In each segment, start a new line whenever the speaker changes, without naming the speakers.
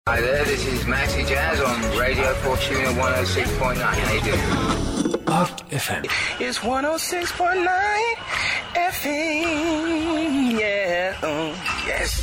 Hi there, this is Maxi Jazz on Radio Fortuna 106.9. How you doing?
Hot FM.
It's 106.9 FM. Yeah. Yes.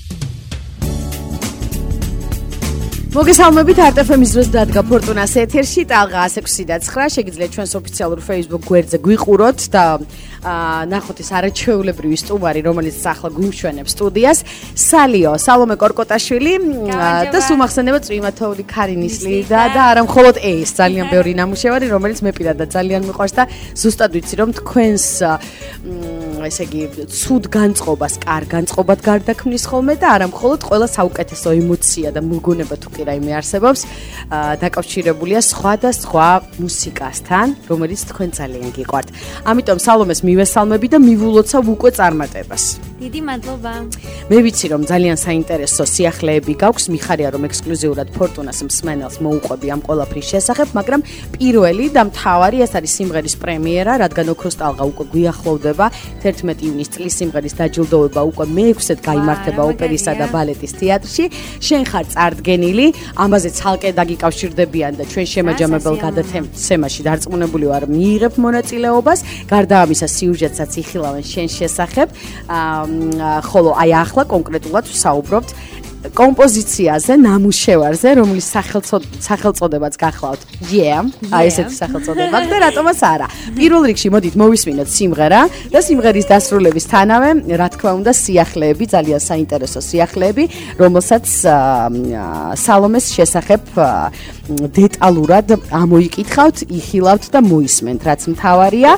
მოგესალმებით არტ-FM-ის დროს დადგა ფორტუნას ეთერში ტალღა 106.9 შეგიძლიათ ჩვენს ოფიციალურ Facebook გვერდზე გვიყუროთ და ნახოთ ეს არაჩვეულებრივი სტუმარი რომელიც ახლა გვიმშვენებს სტუდიას სალიო სალომე კორკოტაშვილი და სულ მახსენდება წვიმათოვლი ქარინისლი და არა მხოლოდ ეს ძალიან ბევრი ნამუშევარი რომელიც მე პირადად ძალიან მიყვარს და ზუსტად ვიცი რომ თქვენს ესე იგი ცუდ განწყობას კარგ განწყობად გარდაქმნის ხოლმე და არა მხოლოდ ყველა საუკეთესო ემოცია და მოგონება თუ კი რაიმე არსებობს დაკავშირებულია სხვადასხვა მუსიკასთან რომელიც თქვენ ძალიან გიყვართ. ამიტომ სალომეს მივესალმები და მივულოცავ უკვე წარმატებას.
დიდი მადლობა.
მე ვიცი რომ ძალიან საინტერესო სიახლეები გაქვს, მიხარია რომ ექსკლუზიურად ფორტუნას მსმენელს მოუყვები ამ ყველაფრის შესახებ, მაგრამ პირველი და მთავარი ეს არის სიმღერის პრემიერა, რადგან ოქროს ტალღა უკვე გვიახლოვდება 11 ივნის წლის სიმღერის დაჯილდოვება უკვე მე-6-ად გაიმართება ოპერისა და ბალეტის თეატრში. შენ ხარ წარდგენილი, ამაზე ცალკე დაგიკავშირდებიან და ჩვენ შემაჯამებელ გადაცემაში დარწმუნებული ვარ მიიღებ მონაწილეობას. გარდა ამისა სიუჟეტსაც იხილავენ შენ შესახებ. ხოლო აი ახლა კონკრეტულად ვსაუბრობთ კომპოზიციაზე, ნამუშევარზე, რომლის სახელწოდებაც გახლავთ. აი ესეთი სახელწოდება და რატომაც არა. პირველ რიგში მოდით მოვისმინოთ სიმღერა და სიმღერის დასრულებისთანავე, რა თქმა უნდა, სიახლეები, ძალიან საინტერესო სიახლეები, რომელსაც სალომეს შესახებ დეტალურად ამოიკითხავთ, იხილავთ და მოისმენთ, რაც მთავარია.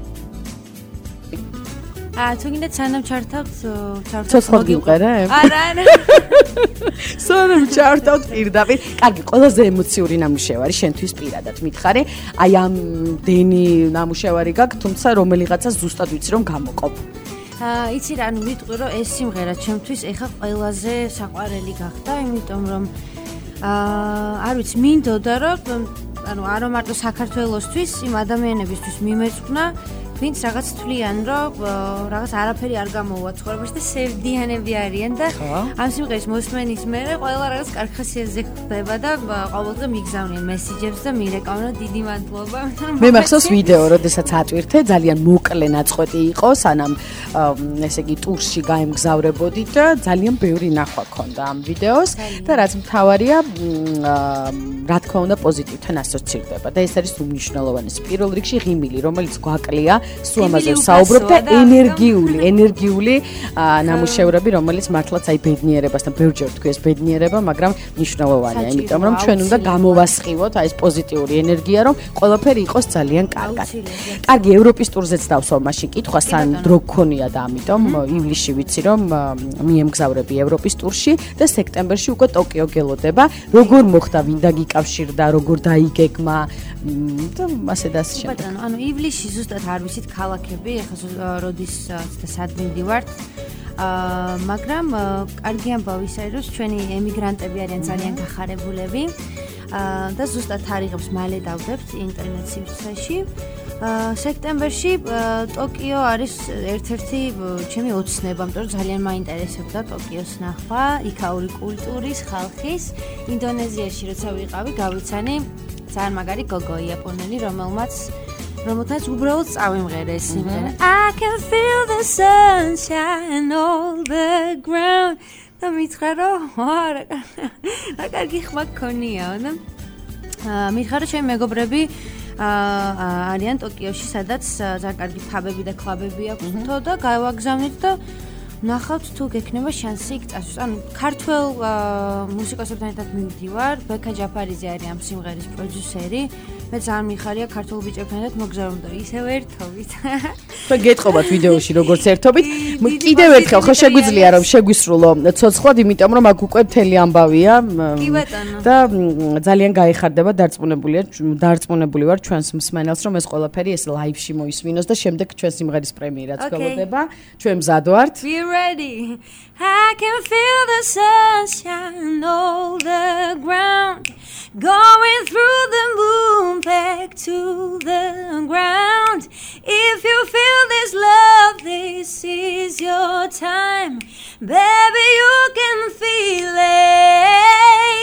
თუ გინდათ სანამ ჩართავთ
ცოცხლად გიყერებ?
არა.
სანამ ჩართავთ პირდაპირ. კარგი, ყველაზე ემოციური ნამუშევარი შენთვის პირადად მითხარი. აი ამ დენი ნამუშევარი გაქვს, თუმცა რომელიღაცა ზუსტად ვიცი რომ გამოყოფ.
იცი რა, ვიტყვი რომ ეს სიმღერა ჩემთვის ეხა ყველაზე საყვარელი გახდა, იმიტომ რომ არ ვიცი, მინდოდა რომ არა მარტო საქართველოსთვის, იმ ადამიანებისთვის მიმეწვნა ვინც რაღაც თვლიან, რომ რაღაც არაფერი არ გამოუვა ცხოვრებაში და სევდიანები არიან და ამ სიმღერის მოსმენის მერე ყველა რაღაც კარგ ხასიათზე ხდება და ყოველდღე მიგზავნიან მესიჯებს და მირეკავენ დიდი მადლობა.
მე მახსოვს ვიდეო, როდესაც ატვირთე, ძალიან მოკლე ნაწყვეტი იყო, სანამ ესე იგი ტურში გაემგზავრებოდით და ძალიან ბევრი ნახვა ქონდა ამ ვიდეოს და რაც მთავარია, რა თქმა უნდა პოზიტივთან ასოცირდება და ეს არის უმნიშვნელოვანესი. პირველ რიგში ღიმილი, რომელიც გვაკლია სულ ამაზე ვსაუბრობ და ენერგიული ნამუშევრები, რომელიც მართლაც აი ბედნიერებასთან ბევრჯერ თქვი ეს ბედნიერება, მაგრამ მნიშვნელოვანია, იმიტომ რომ ჩვენ უნდა გამოვასყივოთ აი ეს პოზიტიური ენერგია, რომ ყველაფერი იყოს ძალიან კარგად. კარგი, ევროპის ტურზეც დავსვავ მაშინ კითხვას, ან დრო გქონია და ამიტომ ივლისში ვიცი რომ მიემგზავრები ევროპის ტურში და სექტემბერში უკვე ტოკიო გელოდება. როგორ მოხდა, ვინ დაგიკავშირდა, როგორ დაიგეგმა და ასე და ასე შემდეგ.
ბატონო, ანუ ივლისში ზუსტად არ ვიცით ქალაქები, ეხლა როდის და სად მივდივართ. მაგრამ კარგი ამბავისა არის, ჩვენი ემიგრანტები არიან ძალიან გახარებულები და ზუსტად თარიღებს მალე დავდებთ ინტერნეტ სივრცეში. სექტემბერში ტოკიო არის ერთ-ერთი ჩემი ოცნება, იმიტომ რომ ძალიან მაინტერესებდა ტოკიოს ნახვა, იქაური კულტურის, ხალხის. ინდონეზიაში როცა ვიყავი, გავიცანი ძალიან მაგარი გოგო იაპონელი, რომელთაც უბრალოდ წავიმღერე ეს სიმღერა. I can feel the sunshine all the ground. და მითხრა რომ რა კარგი ხმა გქონიაო და მითხრა რომ ჩემი მეგობრები არიან ტოკიოში, სადაც ძალიან კარგი ფაბები და კლუბები აქვთ და გავაგზავნით და ნახავთ თუ გექნება შანსი იქ წასვლის. ანუ ქართველ მუსიკოსებთან ერთად მივდივარ, ბექა ჯაფარიძე არის ამ სიმღერის პროდიუსერი. მე ძალიან მიხარია ქართულ ბიჭებთან ერთად მოგზავნოთ და ისევ ერთობით.
ხო გეტყობათ ვიდეოში როგორც ერთობით. კიდევ ერთხელ ხო შეგვიძლია რომ შეგვისრულო ცოცხლად, იმიტომ რომ აქ უკვე მთელი ამბავია.
კი ბატონო.
და ძალიან გაიხარდება, დარწმუნებული ვარ ჩვენს მსმენელს რომ ეს ყველაფერი ეს ლაივში მოისმინოს და შემდეგ ჩვენ სიმღერის პრემიერაც გველოდება. ჩვენ მზად ვართ.
Ready. I can feel the sunshine all the ground going through the moon back to the ground. If you feel this love, this is your time, baby, you can feel it.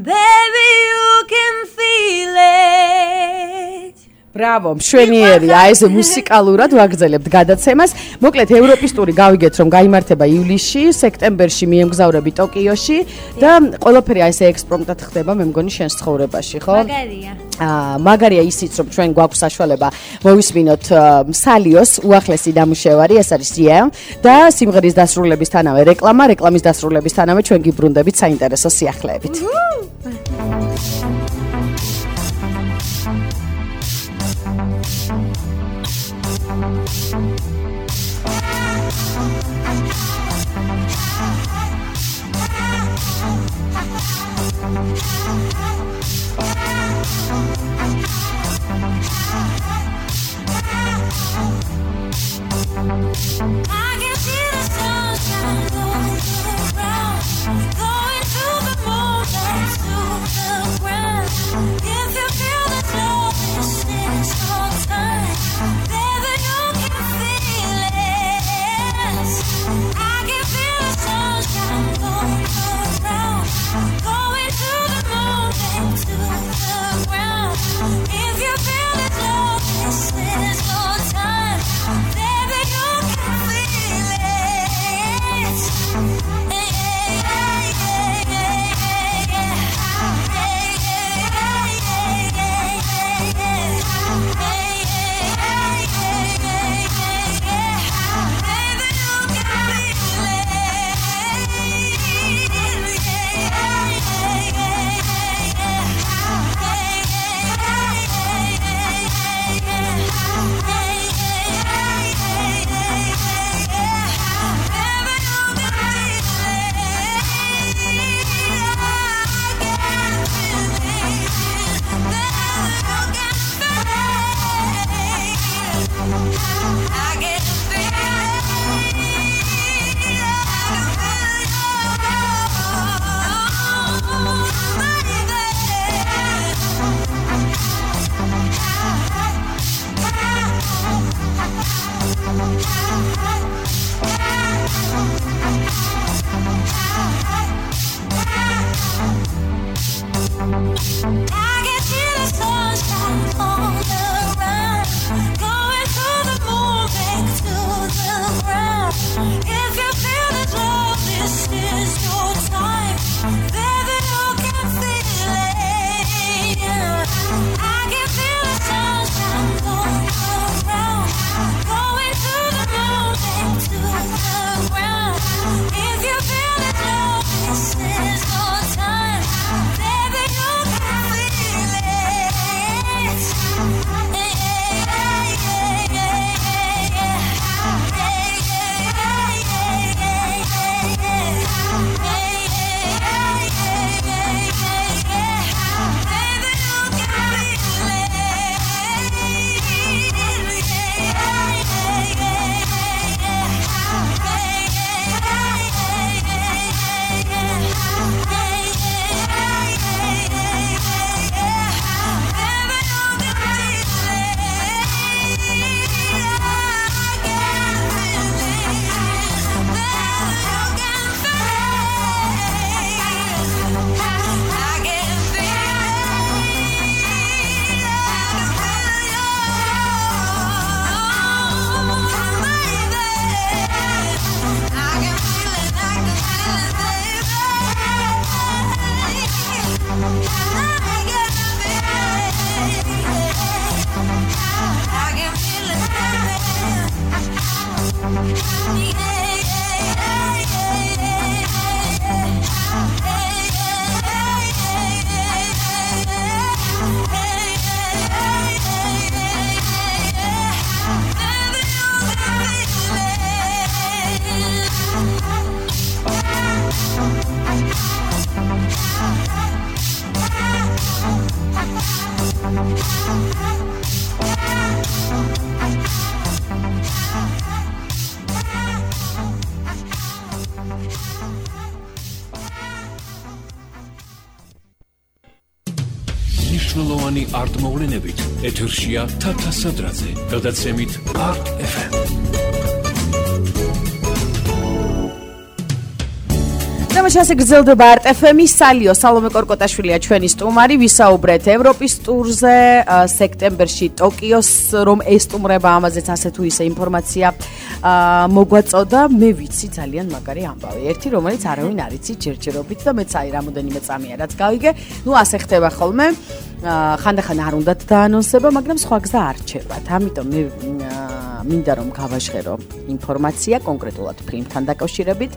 baby you can feel it.
Браво, მშვენიერი, აი ეს მუსიკალურად ვაგრძელებთ გადაცემას. მოკლედ ევროპის ტური გავიგეთ, რომ გაიმართება ივლისში, სექტემბერში მიემგზავრები ტოკიოში და ყველაფერი აი ესე ექსპრომტად ხდება, მე მგონი შენს ცხოვრებაში, ხო?
მაგარია.
მაგარია ისიც, რომ ჩვენ გვაქვს საშუალება მოვისმინოთ სალიოს უახლესი დამუშევარი, ეს არის Yeah და სიმღერის დასრულებისთანავე რეკლამა, რეკლამის დასრულებისთანავე ჩვენ გიბრუნდებით საინტერესო სიახლეებით.
მნიშვნელოვანი არტ-მოვლენებით ეთერშია თათა სადრაძე, გადაცემით Art FM.
და გრძნობა ასე გრძელდება RTFM-ის სალიო სალომე კორკოტაშვილია ჩვენი სტუმარი ვისაუბრეთ ევროპის ტურზე სექტემბერში ტოკიოს რომ ესტუმრება ამაზეც ასე თუ ისე ინფორმაცია მოგვაწოდა მე ვიცი ძალიან მაგარი ამბავი ერთი რომელიც არავინ არ იცი ჯერჯერობით და მეც აი რამოდენიმე წამია რაც გავიგე ნუ ასე ხდება ხოლმე ხანდახან არ უნდათ დაანონსება მაგრამ სხვა გზა არ რჩებათ ამიტომ მე მინდა რომ გავაჟღერო ინფორმაცია კონკრეტულად ფილმთან დაკავშირებით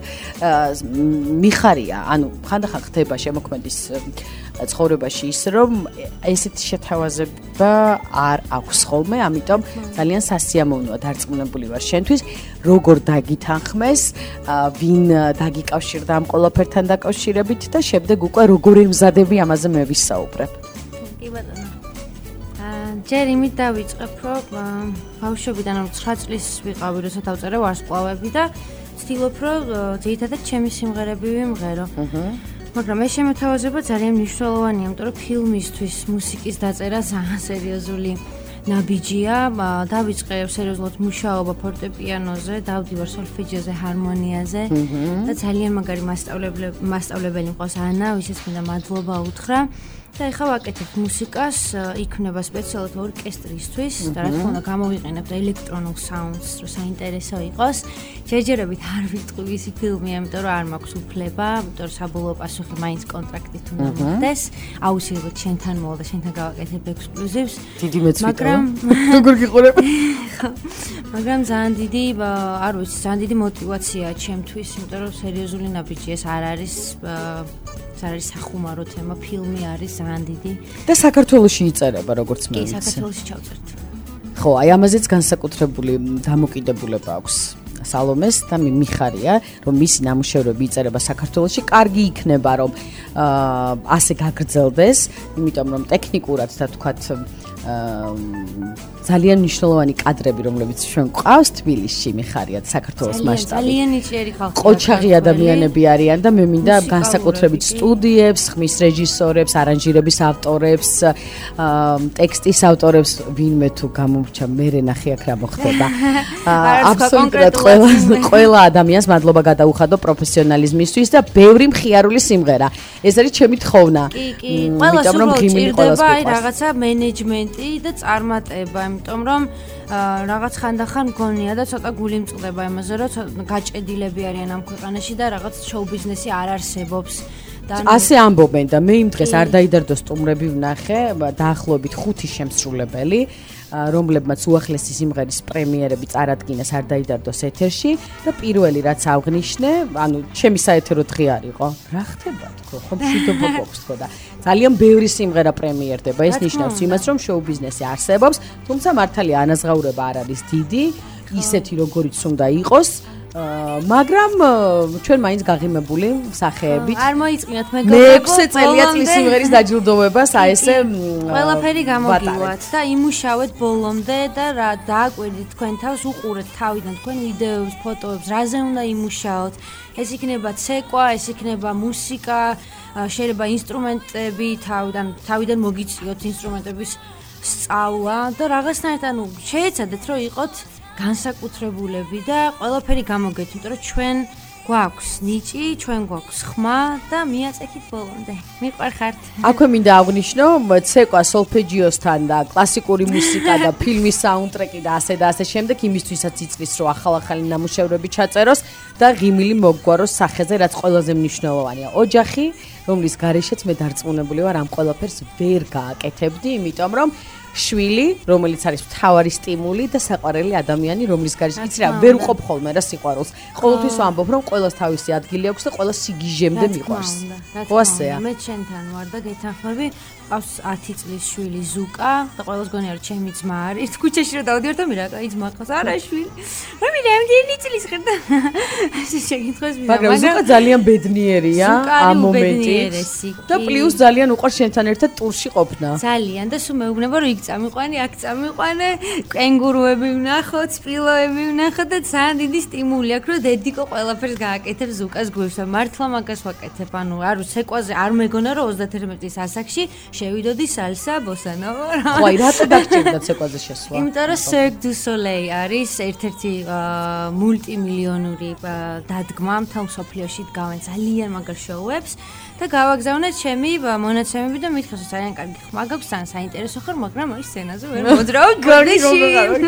მიხარია ანუ ხანდახან ხდება შემოქმედის ცხოვრებაში ის რომ ესეთი შეთავაზება არ აქვს ხოლმე ამიტომ ძალიან სასიამოვნოა დარწმუნებული ვარ შენთვის როგორ დაგითანხმეს ვინ დაგიკავშირდა ამ ყველაფერთან დაკავშირებით და შემდეგ უკვე როგორ ემზადები ამაზე მე ვისაუბრებ
კი ბატონო ჯერ იმით დავიწყებ რომ ბავშვობიდან რომ 9 წლის ვიყავი როცა დავწერე ვარსკვლავები და ვცდილობ რომ ძირითადად ჩემი სიმღერები ვიმღერო მაგრამ ეს შემოთავაზება ძალიან მნიშვნელოვანია იმიტომ რომ ფილმისთვის მუსიკის დაწერა ძალიან სერიოზული ნაბიჯია დავიწყე სერიოზულად მუშაობა ფორტეპიანოზე დავდივარ სოლფეჯიოზე ჰარმონიაზე და ძალიან მაგარი მასწავლებელი მყავს ანა ვისაც მინდა მადლობა უთხრა და ეხლა ვაკეთებ მუსიკას იქნება სპეციალურად ორკესტრისთვის და რა თქმა უნდა გამოვიყენებ და ელექტრონულ საუნდს რომ საინტერესო იყოს ჯერჯერობით არ ვიტყვი ვისი ფილმია იმიტომ რომ არ მაქვს უფლება იმიტომ რომ საბოლოო პასუხი მაინც კონტრაქტით უნდა მოხდეს აუცილებლად შენთან მოვა და შენთან გავაკეთებ ექსკლუზივს
დიდი მეცვიტა
მაგრამ
როგორ გიყურებ
მაგრამ ძალიან დიდი არ ვიცი ძალიან დიდი мотиваციაა ჩემთვის იმიტომ რომ სერიოზული ნაბიჯი ეს არ არის არის სახუმარო თემა, ფილმი არის ძალიან დიდი.
და საქართველოში იწერება, როგორც მე
ვიცი. კი,
საქართველოში
ჩავწერთ.
ხო, აი ამაზეც განსაკუთრებული დამოკიდებულება აქვს სალომეს და მიხარია, რომ მისი ნამუშევრები იწერება საქართველოში, კარგი იქნება, რომ ასე გაგრძელდეს, იმიტომ რომ ტექნიკურად და თქვათ ძალიან მნიშვნელოვანი კადრები, რომლებიც ჩვენ გვყავს თბილისში, მიხარია საქართველოს მასშტაბით.
ძალიან ნიჭიერი ხალხია.
ყოჩაღი ადამიანები არიან და მე მინდა განსაკუთრებით სტუდიებს, ხმის რეჟისორებს, არანჟირების ავტორებს, ტექსტის ავტორებს, ვინმე თუ გამომრჩა, მე ნახე აქ რა მოხდება. აბსოლუტურად ყველა ადამიანს მადლობა გადაუხადო პროფესიონალიზმისთვის და ბევრი მხიარული სიმღერა. ეს არის ჩემი თხოვნა.
კი, ყველას უჭირდება აი რაღაცა მენეჯმენტი და წარმატება, იმიტომ რომ რაღაც ხანდახან მგონია და ცოტა გული მწყდება იმაზე, რომ გაჭედილები არიან ამ ქვეყანაში და რაღაც შოუ ბიზნესი არ არსებობს.
ასე ამბობენ და მე იმ დღეს არ დაიდარდო სტუმრები ვნახე, დაახლოებით 5 შემსრულებელი, რომლებმაც უახლესი სიმღერის პრემიერები წარადგინეს არ დაიდარდოს ეთერში და პირველი რაც აღნიშნე, ანუ ჩემი საეთერო დღე არისო. რა ხდება თქო, ხო მშვიდობა გვაქვს თქო და ძალიან ბევრი სიმღერა პრემიერდება. ეს ნიშნავს იმას, რომ შოუ ბიზნესი არსებობს, თუმცა მართალია ანაზღაურება არ არის დიდი, ისეთი როგორიც უნდა იყოს. მაგრამ ჩვენ მაინც გაღიმებული სახეებით.
არ მოიწმინოთ მეგობრებო.
მე 6 წელია წლის სიმღერის დაჯილდოვებას აი ესე
ყველაფერი გამოგივათ და იმუშავეთ ბოლომდე და რა დააკვირდით თქვენ თავს, უყურეთ თავიდან თქვენ ვიდეოებს, ფოტოებს, რაზე უნდა იმუშაოთ. ეს იქნება ცეკვა, ეს იქნება მუსიკა, შეიძლება ინსტრუმენტები თავიდან მოგიწიოთ ინსტრუმენტების სწავლა და რაღაცნაირად ანუ შეეცადეთ რომ იყოთ განსაკუთრებულები და ყველაფერი გამოგეთ, იმიტომ რომ ჩვენ გვაქვს ნიჭი, ჩვენ გვაქვს ხმა და მიაწექით ბოლომდე. მიყვარხართ.
აქვე მინდა აღნიშნო, ცეკვა სოლფეჯიოსთან და კლასიკური მუსიკა და ფილმის საუნდტრეკი და ასე შემდეგ იმისთვისაც იწვის, რომ ახალ-ახალი ნამუშევრები ჩაწეროს და ღიმილი მოგგვაროს სახეზე, რაც ყველაზე მნიშვნელოვანია. ოჯახი, რომლის გარეშეც მე დარწმუნებული ვარ, ამ ყველაფერს ვერ გააკეთებდი, იმიტომ რომ შვილი, რომელიც არის მთავარი სტიმული და საყვარელი ადამიანი, რომლის გარეშე იცი რა, ვერ უყოფ ხოლმე რა სიყვარულს. ყოველთვის ვამბობ, რომ ყველას თავისი ადგილი აქვს და ყველა სიგიჟემდე მიყვარს. ხო ასეა.
მე ჩემთან ვარ და გეთანხმები, ყავს 10 წლის შვილი ზუკა და ყველას გონია რომ ჩემი ძმა არის. ქუჩაში რომ დავდივარ და მირაკა ძმა ყავს, არა შვილი. მე რამდენი წლის ხარ და ესე შეგითხოს მინდა.
მაგრამ ზუკა ძალიან ბედნიერია ამ მომენტით. და პლუს ძალიან უყვარს შენთან ერთად ტურში ყოფნა.
ძალიან და სულ მეუბნება რომ იქ წამიყვანი, აქ წამიყვანე, კენგურუები ვნახოთ, სპილოები ვნახოთ და ძალიან დიდი სტიმული აქვს, რომ დედიკო ყველაფერს გააკეთებს უკას გვერდს. მართლა მაგას ვაკეთებ, ანუ არ ვიცი, ცეკვაზე არ მეგონა რომ 31 წლის ასაკში შევიდოდი სალსა ბოსანოვა.
ხო, რატო დაგჭირდა ცეკვაზე შესვლა?
იმიტომ რომ Cirque du Soleil არის ერთ-ერთი მულტიმილიონური დადგმა მთელ მსოფლიოში დგავენ ძალიან მაგარ შოუებს და გავაგზავნეთ ჩემი მონაცემები და მითხეს რომ ძალიან კარგი ხმა გაქვს, ძალიან საინტერესო ხარ, მაგრამ აი სცენაზე ვერ მოძრავ ბოდიში.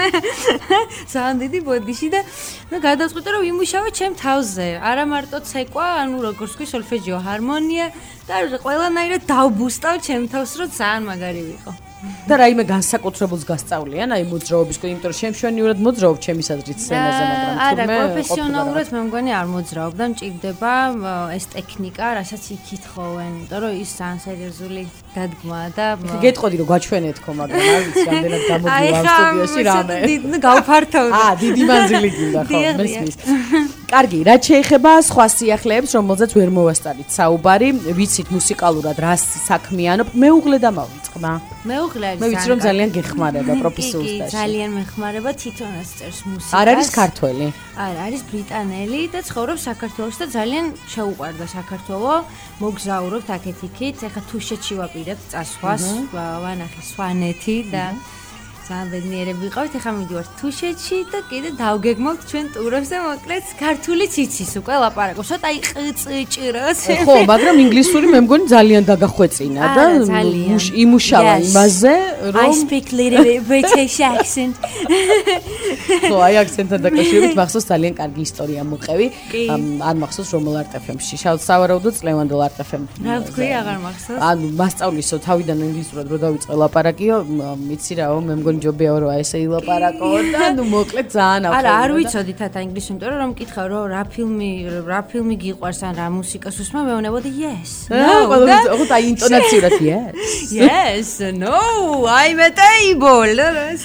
ძალიან დიდი ბოდიში და გადავწყვიტე რომ ვიმუშავო ჩემ თავზე. არა მარტო ცეკვა, ანუ როგორც ვთქვი, სოლფეჯიო ჰარმონია და ყველანაირად დავბუსტავ ჩემ თავს, რომ ძალიან მაგარი ვიყო.
და რაიმე განსაკუთრებულს გასწავლიან, აი მოძრაობის, იმიტომ რომ შემშვენივრად მოძრაობ ჩემი აზრით სცენაზე, მაგრამ
არა, პროფესიონალურად მე მგონი არ მოძრაობ და მჭირდება ეს ტექნიკა, რასაც იკითხავენ, იმიტომ რომ ის ძალიან სერიოზული დადგმაა და
გეტყოდი რომ გაჩვენეთქო, მაგრამ არ ვიცი რამდენად გამოდივა სტუდიაში რამე.
გავფართოვდი.
დიდი მანძილი გინდა ხო, მესმის. კარგი, რაც შეეხება სხვა სიახლეებს, რომელზეც ვერ მოვასწარით საუბარი, ვიცით მუსიკალურად რა საქმიანობ, მეუღლე და მავიწყდა.
მეუღლე
მე ვიცი რომ ძალიან გეხმარება პროფესიულ სტაჟში.
ძალიან მეხმარება, თვითონაც წერს მუსიკას.
არ არის ქართველი?
არა, არის ბრიტანელი და ცხოვრობს საქართველოში და ძალიან შეუყვარდა საქართველო. მოგზაურობთ აქეთ-იქით, ეხლა თუშეთში ვაპირებთ წასვლას, ვანახე სვანეთი და ძალიან ბედნიერები ვიყავით, ეხლა მივიდივართ თუშეთში და კიდე დავგეგმავთ ჩვენ ტურებს და მოკლედ ქართულიც იცის უკვე ლაპარაკობს, ცოტა იყწიჭროს.
ხო, მაგრამ ინგლისური მე მგონი ძალიან დაგახვეწინა და იმუშავა იმაზე, რომ
I speak little bit British accent.
ხო, აი აქცენტთან დაკავშირებით მახსოვს ძალიან კარგი ისტორია მოყევი. არ მახსოვს რომელ არტ-ფემში. სავარაუდოდ წლევანდელ არტ-ფემ.
რა ვთქვი, აღარ მახსოვს.
ანუ მასწავლისო თავიდან ინგლისურად რო დავიწყე ლაპარაკიო, მიცი რაო, მე მგონი ჯობია რომ ესე ილაპარაკო და ნუ მოკლედ ძალიან ახლა.
არა, არ ვიცოდი თათა ინგლისური, იმიტომ რომ მკითხავ რომ რა ფილმი გიყვარს ან რა მუსიკას უსმენ, მეუბნებოდი yes.
ხო, და ინტონაციურად yes.
Yes, no, I'm a table.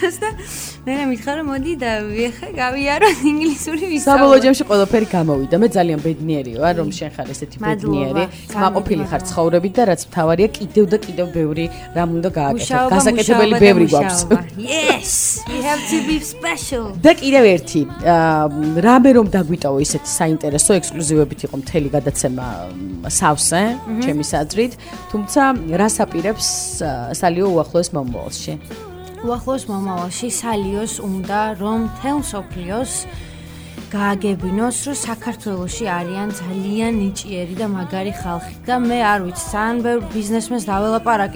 მე მითხარ რომ მოდი და ვიხე გავიაროთ ინგლისური ვისაუბროთ.
საბოლოო ჯამში ყველაფერი გამოვიდა. მე ძალიან ბედნიერი ვარ რომ შენ ხარ ესეთი ბედნიერი. მაყოფილი ხარ ცხოვრებით და რაც მთავარია კიდევ და კიდევ ბევრი რამ უნდა გააკეთო. გასაკეთებელი ბევრი გვაქვს.
Yes, we have to be special.
და კიდევ ერთი, რამე რომ დაგვიტოვო ისეთი საინტერესო ექსკლუზივებით იყო მთელი გადაცემა სავსე, ჩემი აზრით, თუმცა რას აპირებს სალიო უახლოეს მომავალში?
უახლოეს მომავალში სალიოს უნდა რომ თელ სოფლიოს გააგებინოს, რომ საქართველოში არიან ძალიან ნიჭიერი და მაგარი ხალხი და მე არ ვიცი, ძალიან ბევრ ბიზნესმენს დაველაპარაკე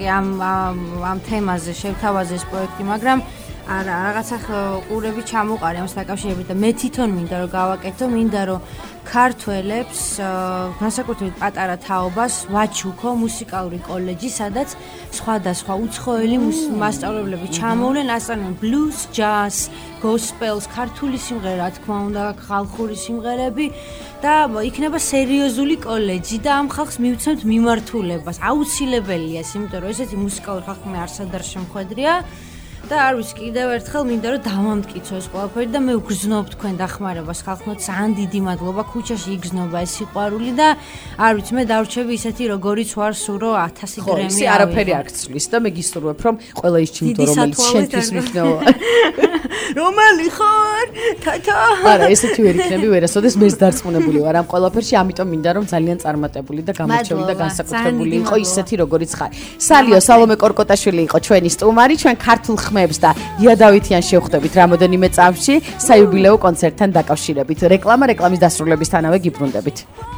ამ თემაზე, შევთავაზე ეს პროექტი, მაგრამ არა, რაღაცა ყურები ჩამოყარე ამას დაკავშირებით და მე თვითონ მინდა რომ გავაკეთო, მინდა რომ ქართველებს განსაკუთრებით პატარა თაობას ვაჩუქო მუსიკალური კოლეჯი, სადაც სხვადასხვა უცხოელი მასწავლებლები ჩამოვლენ, ასწავლენ blues, jazz, gospels, ქართული სიმღერა, რა თქმა უნდა, ხალხური სიმღერები და იქნება სერიოზული კოლეჯი და ამ ხალხს მივცემთ მიმართულებას. აუცილებელია ეს, იმიტომ რომ ესეთი მუსიკალური ხალხი მე არსად არ შემხვედრია. და არ ვიცი, კიდევ ერთხელ მინდა რომ დავამტკიცო ეს ყველაფერი და მე ვგრძნობ თქვენ დახმარებას ხალხო, ძალიან დიდი მადლობა, ქუჩაში იგრძნობა ეს სიყვარული და არ ვიცი, მე დავრჩები ისეთი როგორიც ვარ, სურო 1000 გრემი. ხო, ისე
არაფერი არ გწვლის და მე გისურვებ რომ ყველა ის ჩიმთო რომელიც შენთვის მნიშვნელოვანია.
რომელი ხარ? თათა.
არა, ესეთი ვერ იქნები ვერასოდეს მეც დარწმუნებული ვარ ამ ყველაფერში, ამიტომ მინდა რომ ძალიან წარმატებული და გამორჩეული და განსაკუთრებული იყო ისეთი როგორიც ხარ. სალიო სალომე კორკოტაშვილი იყო ჩვენი სტუმარი, ჩვენ ქართულ ხმებს და იადავითიან შევხვდებით რამოდენიმე წამში საიუბილეო კონცერტთან დაკავშირებით. რეკლამის დასრულებისთანავე გიბრუნდებით.